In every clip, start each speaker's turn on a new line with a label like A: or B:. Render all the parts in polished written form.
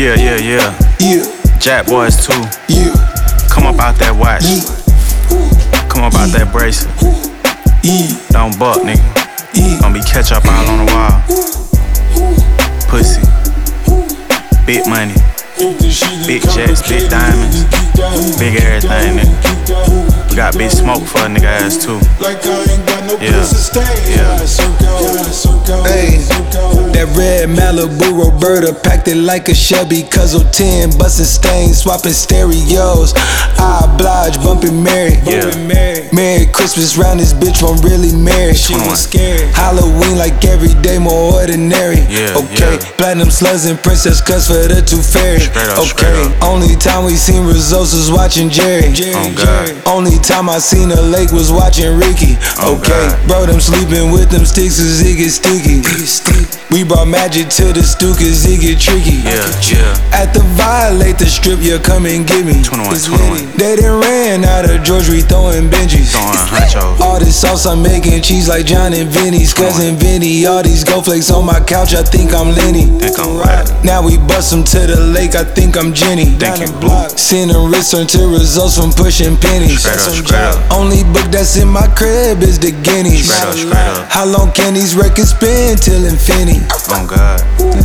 A: Yeah, yeah, yeah.
B: Yeah,
A: Jack Boys too.
B: yeah,
A: Come up out that watch.
B: yeah,
A: Come up out that bracelet.
B: yeah,
A: Don't buck, nigga.
B: yeah.
A: Gonna be ketchup all on the wall. Pussy. Big money. Big jets, big diamonds. Big everything, nigga. We got big smoke for a nigga ass too. Yeah. Yeah.
B: Hey, that red Malibu Roberta packed it like a Shelby Cuzzle 10, bustin' stains, swapping stereos. I oblige, bumpin' Mary.
A: Yeah.
B: Merry Christmas round this bitch won't really marry. She was scared. Halloween like every day more ordinary.
A: Yeah,
B: okay,
A: yeah.
B: platinum slugs and princess cuts for the two fairies.
A: Straight up.
B: Only time we seen results was watching Jerry.
A: Oh, God.
B: Only time I seen a lake was watching Ricky.
A: Oh,
B: okay,
A: God.
B: bro, them sleeping with them sticks cause it get sticky. We brought magic to the stew cause it get tricky.
A: Yeah, yeah.
B: At the violate the strip, yeah, come and get me.
A: 21,
B: It's
A: 21.
B: litty. They done ran out of George, we throwing Benjis.
A: Throwing honchos.
B: All this sauce I'm making, cheese like John and Vinny's cousin Vinny. All these gold flakes on my couch, I think I'm Lenny.
A: Think I'm right.
B: Now we bust them to the lake, I think I'm Jenny.
A: Think you blue.
B: Sending return to results from pushing pennies.
A: Straight up.
B: Only book that's in my crib is the Guineas.
A: Straight up.
B: How long can these records spin till infinity?
A: Oh God.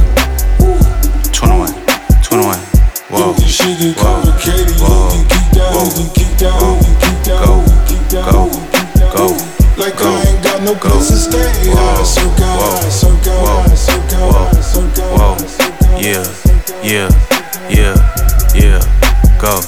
A: 21. 21. Whoa. Whoa. Whoa. Whoa. Go. Go.
B: Like
A: Go.
B: I ain't got no
A: Go.
B: place to stay.
A: Whoa.
B: Whoa.
A: Whoa. Yeah. Yeah. Yeah. Yeah. Go.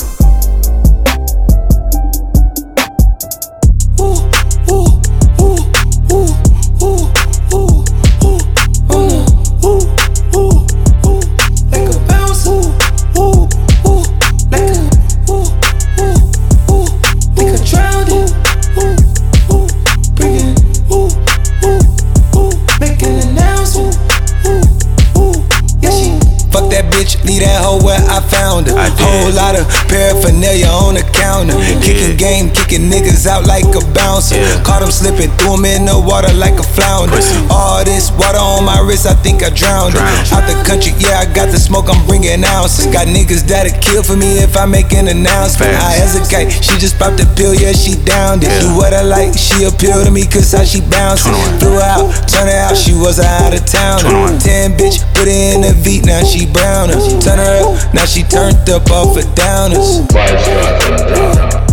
B: Fuck that bitch, leave that hoe where I found her.
A: I did.
B: Whole lot of paraphernalia on the counter. Kicking game, kicking niggas out like a bouncer.
A: Yeah.
B: Caught him slipping, threw him in the water like a flounder.
A: Pussy.
B: All this water on my wrist, I think I drowned her. Out the country, yeah, I got the smoke, I'm bringing ounces. Got niggas that'll kill for me if I make an announcement.
A: Facts.
B: I hesitate, she just popped a pill, yeah, she downed it.
A: Yeah.
B: Do what I like, she appeal to me, cause how she bouncing.
A: 21.
B: Threw her out, turn her out, she was out of town.
A: 21.
B: 10 bitch, put her in the V, now she browner. Turn her up, now she turned up off her downers.
C: Five shots and down.